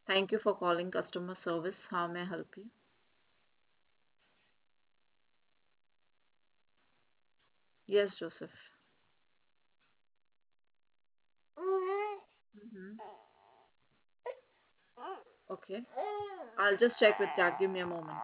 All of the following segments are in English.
Thank you for calling customer service. How may I help you? Yes, Joseph. Mhm. Okay. I'll just check with Jack. Give me a moment.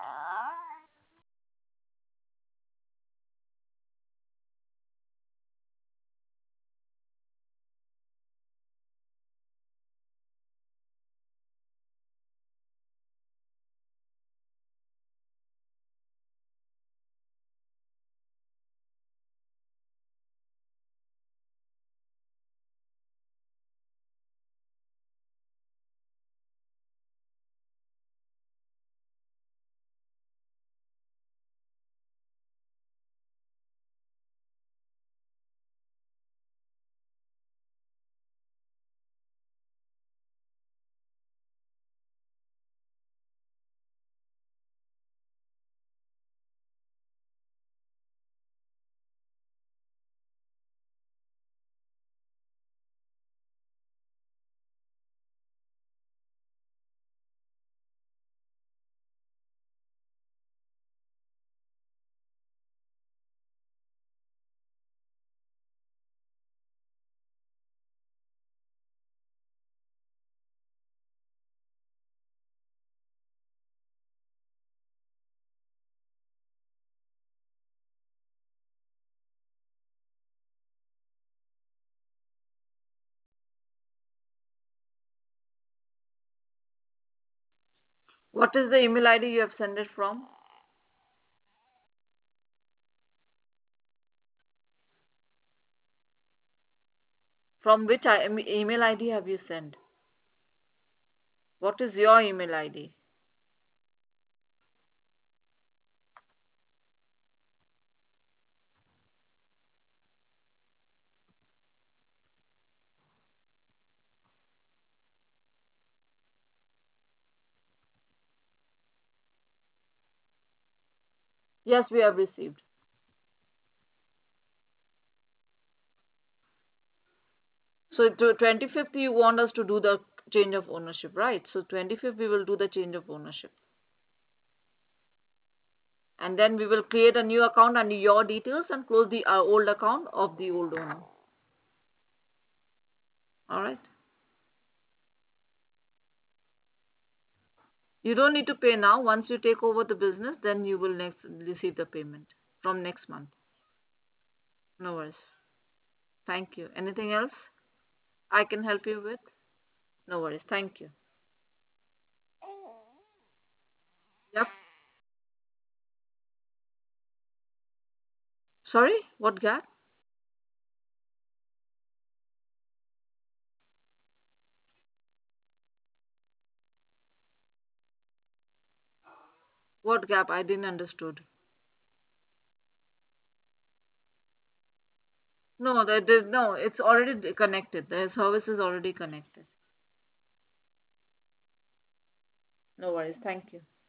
What is the email ID you have sent it from? From which email ID have you sent? What is your email ID? Yes, we have received. So to 25th, you want us to do the change of ownership, right? So 25th, we will do the change of ownership. And then we will create a new account under your details and close the old account of the old owner. All right. You don't need to pay now. Once you take over the business, then you will next receive the payment from next month. No worries. Thank you. Anything else I can help you with? No worries. Thank you. Yep. Sorry, what gap? What gap? I didn't understood. No, no. It's already connected. The service is already connected. No worries. Thank you.